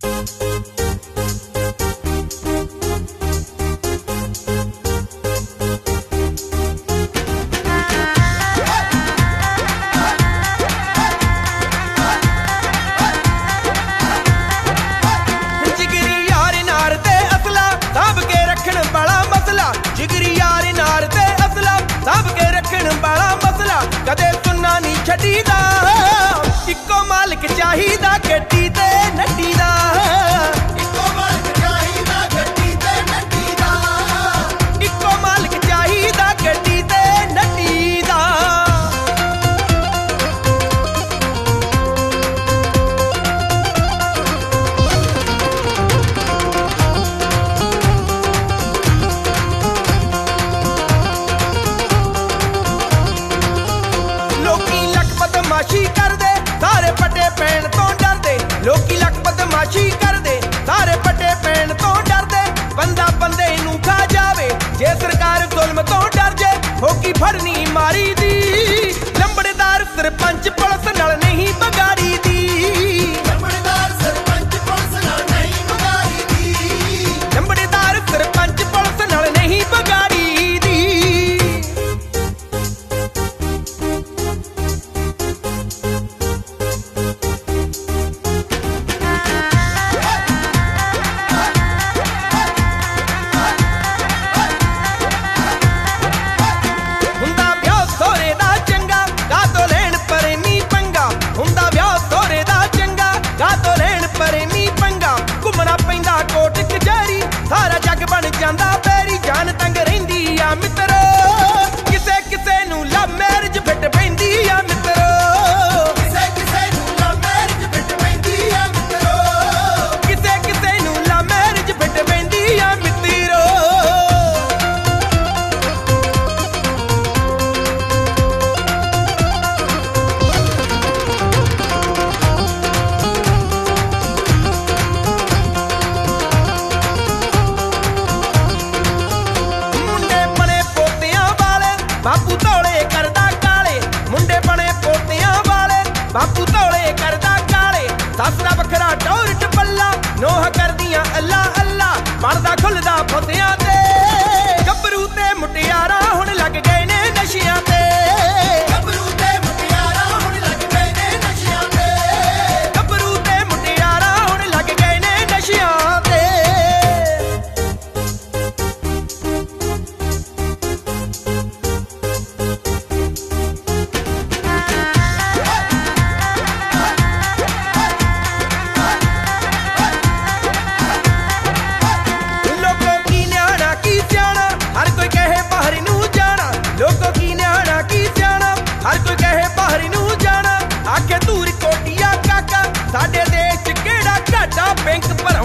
कदे सुनना नहीं छड़ीदा, इको मालिक चाहिदा गड्डी ते नड्डी दा। इको मालिक चाहिदा गड्डी ते नड्डी दा। इको मालिक चाहिदा गड्डी ते नड्डी दा। बदमाशी करदे सारे पट्टे पैण तो डरदे, लोकी लक बदमाशी करदे सारे पट्टे पैण तो डरदे। बंदा बंदे नूं खा जावे जे सरकार जुल्म तो डर जे, होगी फड़नी मारी दी। लंबड़दार सरपंच पुलिस नाल नहीं बगाड़ी दी। लंबड़दार सरपंच पुलिस नाल नहीं बगाड़ी दी। लंबड़दार सरपंच पुलिस नाल नहीं बगाड़ी दी। सारा जग बन जांदा पैरी, जान तंग रहिंदी आ मित्रो। किसे किसे नूं लव मैरिज फिट पैंदी आ मित्रो। किसे किसे नूं लव मैरिज फिट पैंदी आ मित्रो। किसे किसे नूं लव मैरिज फिट पैंदी आ मित्रो। बापू तौले करदा काले, मुंडे बने पोतियां वाले बापू तौले करदा काले। सस दा बखरा टौर टपल्ला, नोह करदियां अल्लाह अल्लाह, पड़दा खुलदा फतियां ते। गबरू ते मुटियारा हुण लग गए ने नशियां ते। गबरू ते मुटियारा हुण लग गए ने नशियां ते। गबरू ते मुटियारा हुण लग गए ने नशियां ते। हर कोई कहे बाहरी नूं जाना, आखे दूर कोटिया काका साडे देश च केड़ा घाटा बैंक भरा